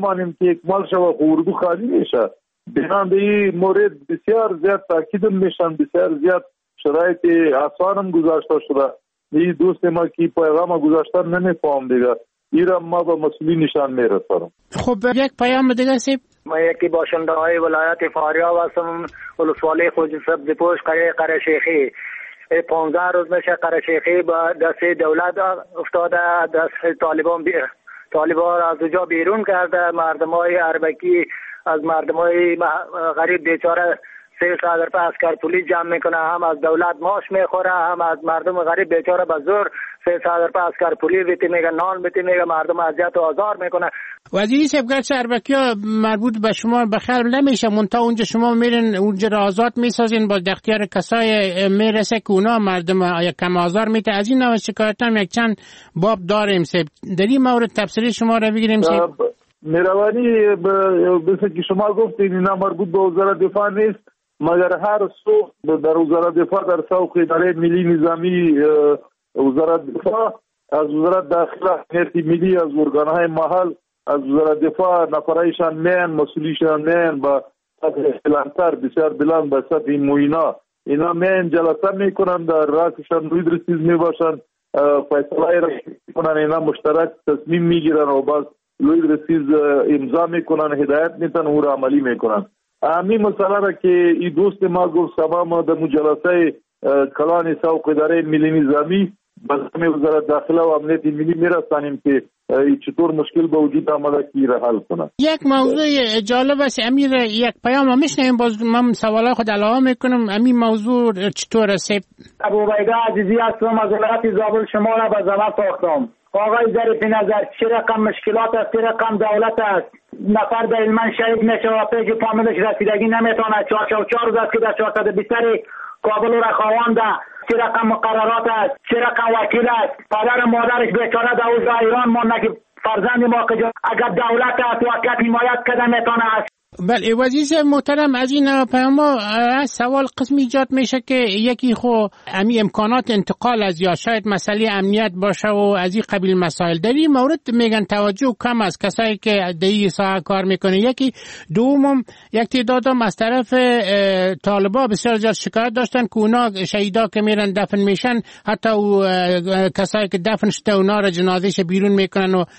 مانیم که اکمال شود اردو خالی میشه. بنابراین به این مورد بسیار زیاد تاکید میشن، بسیار زیاد شرایط آسان گذاشته شده. این دوست ما که پیغام گذاشتن نمیفهم دیگه، ایرا ما به مسئولین نشان میرسانم. خب یک پیام دیگه سیب، ما یکی باشنده های ولایت فاریاب هستم، ولسوالی خوجی سبزپوش قره شیخی. 15 روز میشه قره شیخی با دست دولت افتاده، دست طالبان از اونجا بیرون کرده. مردم های اربکی از مردم های غریب بیچاره 300 روپیه اسکر پولیس جمع میکنه، هم از دولت ماش میخوره، هم از مردم غریب بیچاره به زور 300 روپیه اسکر پولیس بیتی میگه، نان بیتی میگه، مردم اذیت و آزار میکنه. وزیری صاحب گرچه اربکی‌ها مربوط به شما بخیر نمیشه، منتها اونجا شما میرین اونجا را آزاد میسازین، با اختیار کسای میرسه که اونا مردم یک کم آزار میته. از این نوع شکایت هم یک چند باب داریم صاحب، در این مورد تفسیر شما را بگیریم صاحب. مهربانی مثل که شما گفتین اینا مربوط به وزارت دفاع نیست، مگر هر سوخت در وزارت دفاع در سوق اداره ملی نظامی وزارت دفاع، از وزارت داخله امنیت ملی، از ارگانهای محل، از وزارت دفاع نفرایشان مین مسئولیشان مین با سطح بلندتر بسیار بلند به سطح موینا اینا مین جلسه میکنن، در راسشان روی رسیز میباشن، فیصله را میکنن، اینا مشترک تصمیم میگیرن و باز روی رسیز امضا میکنن، هدایت میتن و را عملی میکنن. همین مسئله را که این دوست ما گفت سبا ما در جلسه کلان سوق اداره ملی نظامی به وزارت داخله و امنیت ملی میرسانیم که چطور مشکل به وجود آمده که را حل کنند. یک موضوع جالب است امیر، یک پیام میشنیم، باز من سوالای خود علاوه میکنم. امین موضوع چطور است؟ ابوعبیده عزیزی هستم، از ولایت زابل شما را به زمان ساختم. آقای ظریف نظر چه رقم مشکلات است، چه رقم دولت است، نفر در علمان شهید میشه و پیش فامیلش رسیدگی نمیتونه، 4 روز است که در 420 کابل را خوانده، چه رقم مقررات است، چه رقم وکیل است، پدر مادرش بیچاره در اوضاع ایران مونده که فرزند ما که اگر دولت است واقعیت حمایت کرده میتونه است. بله وزیر محترم، از این پیام سوال قسم ایجاد میشه که یکی خو امی امکانات انتقال از یا شاید مسئله امنیت باشه و از این قبیل مسائل در این مورد میگن توجه کم از کسایی که در این ساحه کار میکنه. یکی دومم یک تعدادم از طرف طالبا بسیار زیاد شکایت داشتن که اونا شهیدا که میرن دفن میشن حتی کسایی که دفن شده اونا را جنازهش بیرون میکنن و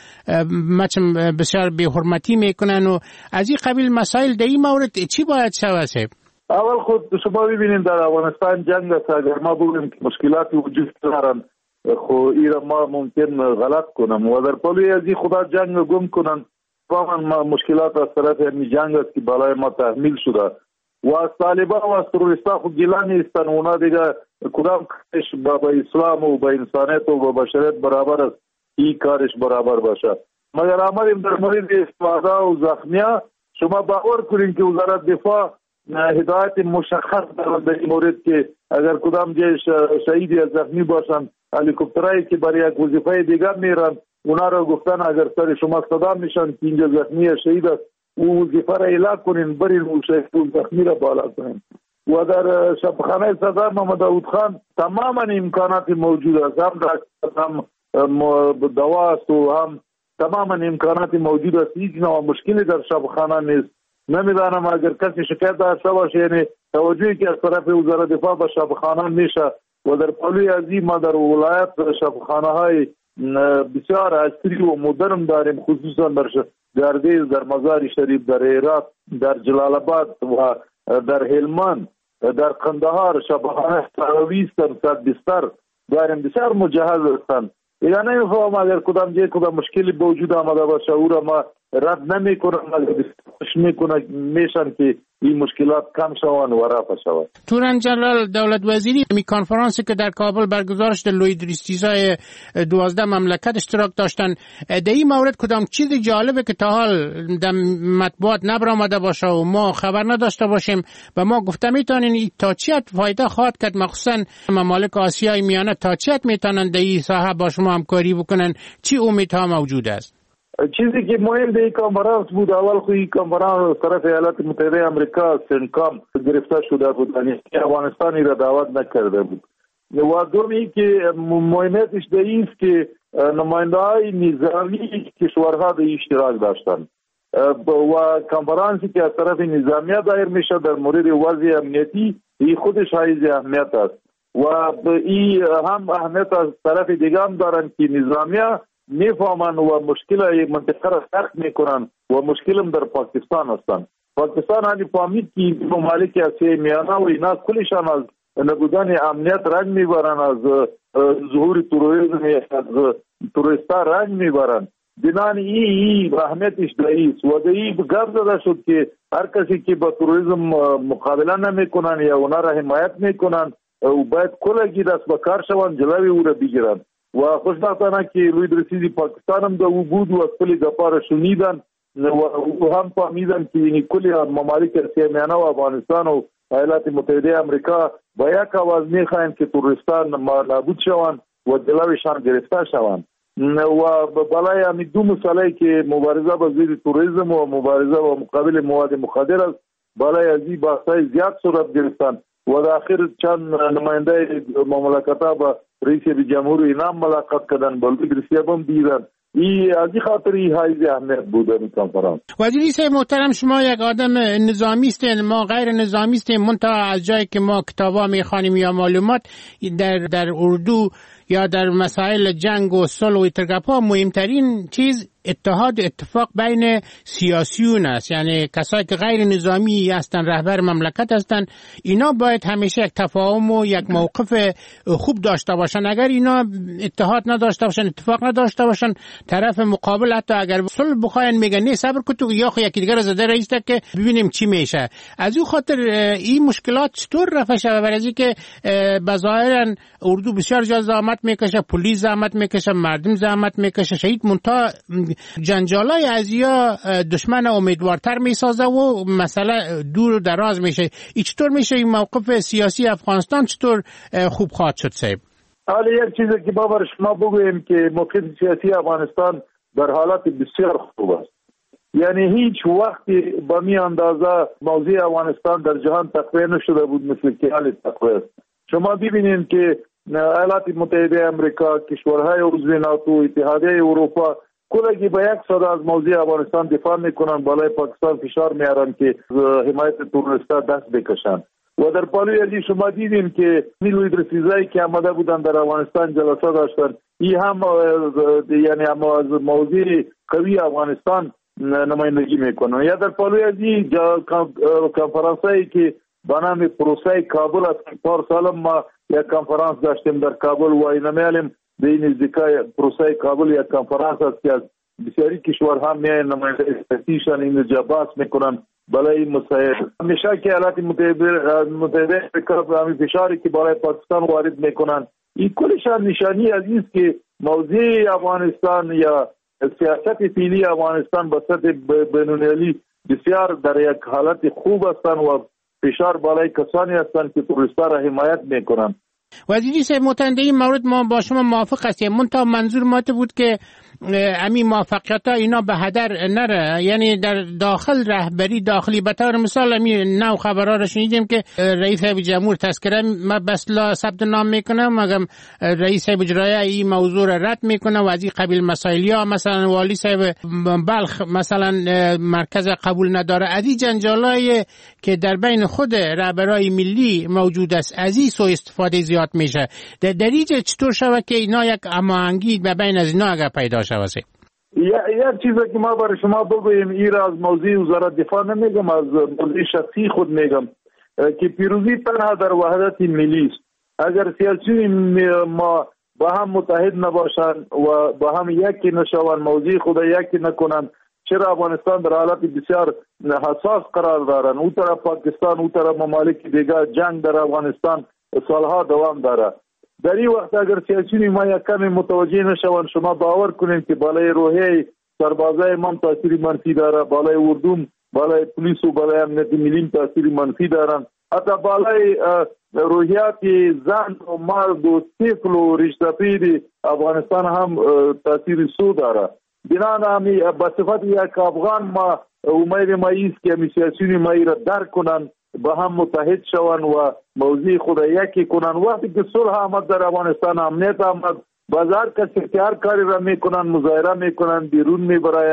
بسیار بی حرمتی میکنن و از این قبیل مسائل در این مورد چی باید شود؟ اول خود شما ببینید در افغانستان جنگ است، اگر ما بگوییم که مشکلاتی وجود دارن خو ایرا ما ممکن غلط کنم و در پلوی از این خدا جنگ گم کنن. واقعا مشکلات از طرف این جنگ است که بالای ما تحمیل شده و از طالبان و از تروریستا خود گیلان نیستن، اونا دیگه کدام کارش با اسلام و با انسانیت و با بشریت برابر است، این کارش برابر باشه. مگر آمدیم در مورد استفاده و زخمیا، شما باور کنید که وزارت دفاع هدایت مشخص دارد در این مورد که اگر کدام جای شهید یا زخمی باشن هلیکوپترایی که برای یک وظیفه دیگر میرن اونا را گفتن اگر سر شما صدا میشن که اینجا زخمی یا شهید است او وظیفه را اعلام کنین، برین اون شهید و زخمی را بالا کنین. و در شبخانه صدر محمد داود خان تماما امکانات موجود است، هم دوا است و هم تماما امکانات موجود است، هیچ نوع مشکلی در شبخانه نیست. نمیدانم اگر کسی شکایت داشته باشه، یعنی توجهی که از طرف وزارت دفاع به شبخانه میشه و در پلوی از این ما در ولایت شبخانه های بسیار عصری و مدرن داریم، خصوصا در گردیز، در مزار شریف، در هرات، در جلال آباد و در هلمند، در قندهار شبخانه 120 بستر داریم، بسیار مجهز هستند. یا نمیفهم اگر کدام جای کدام مشکلی به وجود آمده باشه او را ما رد نمی کنم، اگر میشن که این مشکلات کم شوند و رفع شوند. توران جنرال دولت وزیری می کنفرانسی که در کابل برگزار شده لوی دریستیزای 12 مملکت اشتراک داشتن، در این مورد کدام چیز جالبه که تا حال در مطبوعات نبرآمده باشه و ما خبر نداشته باشیم و ما گفته میتونین تا چی فایده خواهد کرد، مخصوصا ممالک آسیای میانه تا چی میتونن در این ساحه با شما همکاری بکنن، چی امیدها موجود است؟ چیزی که مهم در این کنفرانس بود، اول خو این کنفرانس طرف ایالات متحده آمریکا سنکام گرفته شده بود، یعنی افغانستانی را دعوت نکرده بود. و دومی که مهمیتش در این است که نماینده‌های نظامی کشورها در اشتراک داشتند. و کنفرانسی که از طرف نظامیه دایر میشه در مورد وضع امنیتی این خودش حیز اهمیت است و این هم اهمیت از طرف دیگه هم دارن که نظامیه میفهمن و مشکل منطقه را درک میکنن و مشکل هم در پاکستان هستن. پاکستان هم فهمید که ممالک آسیای میانه و اینا کلشان از نبودن امنیت رنج میبرن، از ظهور تروریسم از تروریستا رنج میبرن. بنان این اهمیتش داییست و دایی گفت زده شد که هر کسی که با تروریسم مقابله نمیکنن یا اونا را حمایت میکنن و باید کلگی دست به کار شوند جلوی او را بگیرن و خوشبختانه که لوی رئیس پاکستان هم او بود و کلی گپا را شنیدن و او هم فهمیدن که این کلی ممالک آسیای میانه و افغانستان و ایالات متحده امریکا با یک آواز میخواهند که تروریستان نابود شوند و جلویشان گرفته شوند و بالای همین دو مسئله که مبارزه با ضد تروریسم و مبارزه با مقابل مواد مخدر است بالای از این بحث‌های زیاد صورت گرفتن و در آخر چند نماینده مملکت‌ها با رئیس جمهور اینا ملاقات کردن، با رئیس هم دیدن. این از این خاطر این حیز اهمیت بود این کنفرانس. وزیری صاحب محترم، شما یک آدم نظامی هستین، ما غیر نظامی هستیم، منتها از جایی که ما کتابا میخوانیم یا معلومات در اردو یا در مسائل جنگ و صلح و اتفاقا مهمترین چیز اتحاد اتفاق بین سیاسیون است، یعنی کسایی که غیر نظامی هستن، رهبر مملکت هستن، اینا باید همیشه یک تفاهم و یک موقف خوب داشته باشن. اگر اینا اتحاد نداشته باشن، اتفاق نداشته باشن، طرف مقابل حتی اگر صلح بخواین میگن نه صبر کن تو یا یکی دیگر زده رئیس که ببینیم چی میشه. از اون خاطر این مشکلات چطور رفع شود؟ برای اینکه بظاهرا اردو بسیار زحمت میکشه، پلیس زحمت میکشه، مردم زحمت میکشه، شهید منتها جنجالای ازیا دشمن امیدوارتر میسازه و مسئله دور و دراز میشه. این چطور میشه این موقف سیاسی افغانستان چطور خوب خواهد شد صاحب؟ حالا یک چیزی که باور شما بگویم که موقف سیاسی افغانستان در حالت بسیار خوب است. یعنی هیچ وقتی با می اندازه موضوع افغانستان در جهان تقویه نشده بود مثل که حال تقویه است. شما ببینید که ایالات متحده امریکا، کشورهای عضو ناتو، اتحادیه اروپا کلگی با یک صدا از موضوع افغانستان دفاع میکنن، بالای پاکستان فشار میارن که حمایت تروریستا دست بکشن. و در پالوی ازی شما دیدیم که نیروی رسیزایی که آمده بودن در افغانستان جلسه داشتن، این هم یعنی هم از موضوع قوی افغانستان نمایندگی میکنن. یا در پالوی ازی کنفرانسایی که به نام پروسه کابل است، پار سال ما یک کنفرانس داشتیم در کابل و اینا میالیم به این نزدیکای پروسه کابل یک کنفرانس است که از بسیاری کشورها میاین نماینده استاتیشن این جباس میکنن بالای مسائل. همیشه که ایالات متحده امریکا به همین فشاری که بالای پاکستان وارد میکنن، این کلشان نشانی از این است که موضوع افغانستان یا سیاست فعلی افغانستان به سطح بین‌المللی بسیار در یک حالت خوب هستند و فشار بالای کسانی هستند که تروریستا را حمایت میکنن. وزیری صاحب محترم، این مورد ما با شما موافق هستیم، منتها منظور ما بود که همین موفقیت ها اینا به هدر نره، یعنی در داخل رهبری داخلی به طور مثال همین نو خبرها رو شنیدیم که رئیس جمهور تذکره بس لا ثبت نام میکنه مگم رئیس اجرایی این موضوع را رد میکنه و از این قبیل مسائلی ها، مثلا والی صاحب بلخ مثلا مرکز قبول نداره. از این جنجالای که در بین خود رهبرای ملی موجود است از این سوء استفاده زیاد میشه. در اینجا چطور شود که اینا یک هماهنگی به بین از اینا اگر پیدا شود؟ یک چیزی که ما برای شما بگویم، این را از موضوع وزارت دفاع نمیگم، از موضوع شخصی خود میگم که پیروزی تنها در وحدت ملی است. اگر سیاسی ما با هم متحد نباشند و با هم یکی نشوند، موضوع خود یکی نکنند، چرا افغانستان در حالت بسیار حساس قرار دارند، اون طرف پاکستان، اون طرف ممالک دیگر، جنگ در افغانستان سالها دوام داره. در این وقت اگر سیاسیون ما یک کمی متوجه نشوند، شما باور کنید که بالای روحیه سربازای ما تاثیر منفی داره، بالای اردوم، بالای پلیس و بالای امنیت ملی تاثیر منفی دارن، حتی بالای روحیات زن و مرد و طفل و رشته‌پیر افغانستان هم تاثیر سو داره. بنابراین به صفت یک افغان ما امید ما است که سیاسیون ما را درک کنند، با هم متحد شوند و موضوع خود یکی کنند. وقتی که صلح آمد در افغانستان، امنیت آمد، بازار کسی که هر کاری را میکنند، مظاهره میکنند، بیرون میبراین،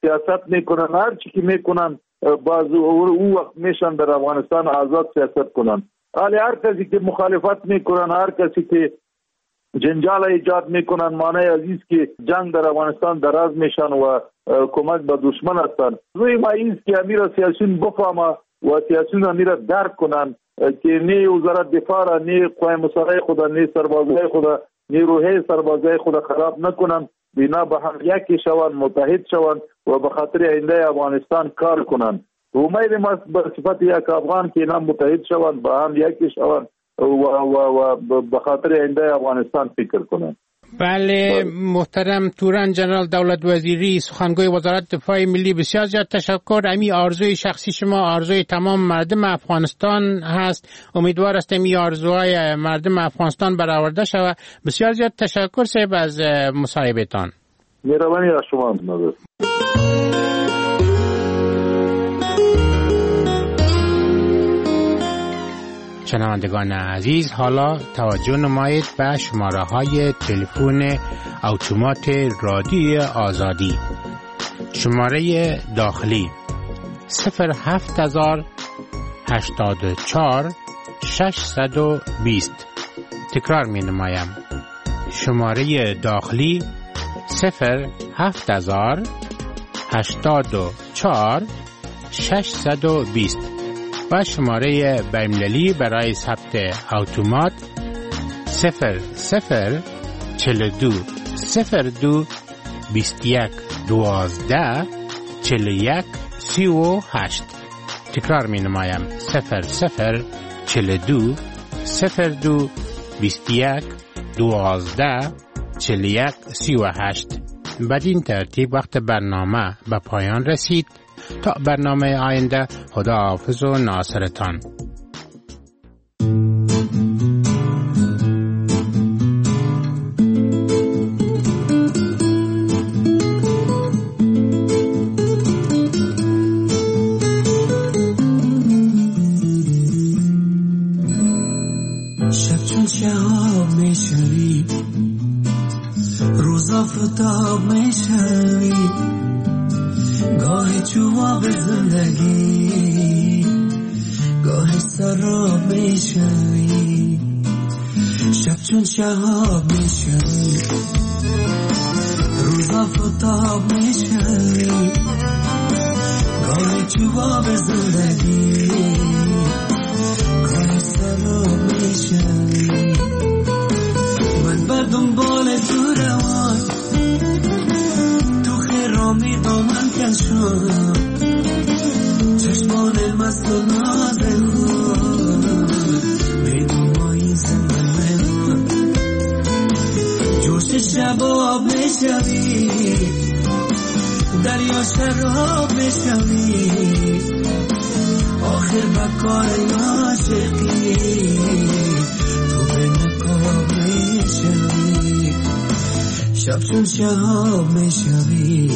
سیاست میکنن، هر چی که میکنن باز او وقت میشن در افغانستان آزاد سیاست کنن. ولی هر کسی که مخالفت میکنن، هر کسی که جنجال ایجاد میکنن، معنی عزیز که جنگ در افغانستان دراز میشن و کمک به دشمن هستن. روی ما ایست که امیر سیاسیون بفهمه و سیاسیون امیر درک کنن که نه وزارت دفاع را، نه قوای مسلحه خود، نه سربازای خود، نیروهای سربازای خود خراب نکنن، بنا به هم یکی شوند، متحد شوند و به خاطر آینده افغانستان کار کنند. امید ما به صفت یک افغان که اینا متحد شوند، به هم یکی شوند و به خاطر آینده افغانستان فکر کنند. بله محترم توران جنرال دولت وزیری، سخنگوی وزارت دفاع ملی، بسیار زیاد تشکر. امی آرزوی شخصی شما آرزوی تمام مردم افغانستان هست. امیدوار هستم این آرزوهای مردم افغانستان برآورده شود. بسیار زیاد تشکر صاحب از مصاحبهتان. مهربانی از شما. شنوندگان عزیز، حالا توجه نمایید به شماره های تلفن اتومات رادیو آزادی. شماره داخلی 07084 620. تکرار می نمایم. شماره داخلی 07084 620 و شماره بین‌المللی برای ثبت اتومات 0042 02 21 12 41 38. تکرار می نمایم 0042 02 21 12 41 38. بدین ترتیب وقت برنامه به پایان رسید. تا برنامه آینده، خداحافظ و ناصرتان. شب چون شهاب میشوی، روز آفتاب میشوی، گاهی جواب زندگی، گاهی سراب میشوی. شب چون شهاب میشوی، روز آفتاب میشوی، گاهی جواب زندگی، گاهی سراب میشوی. من بر دنبال تو روان، رامی دامن کشم، چشمان مست و نازل میدونمایی زمان من. جوش شباب میشوی، دریا شراب میشوی، آخر بکار عاشقی تو به نکاب میشوی. شب چون شهاب میشوی.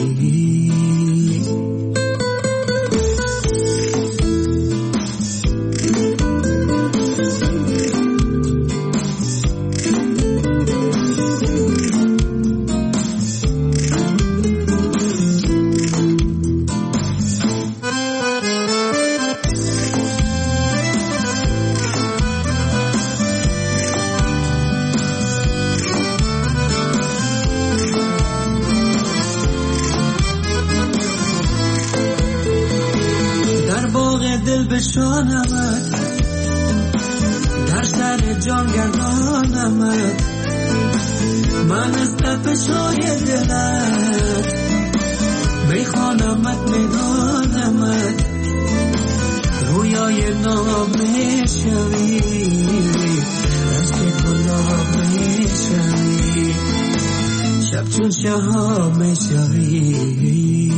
بشانمت، در سر جان گردانمت، من از تپش‌های دلت میخوانمت، میدانمت، رویای ناب میشوی، رشت گلاب میشوی. شب چون شهاب میشوی.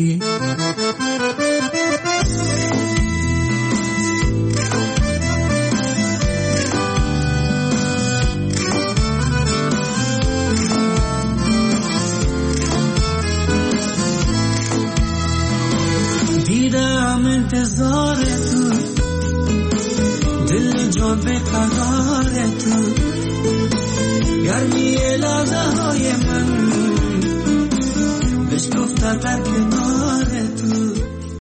انتظار تو، دل جان به قرار تو، گرمی لحظه های من به دلش دختر در کنار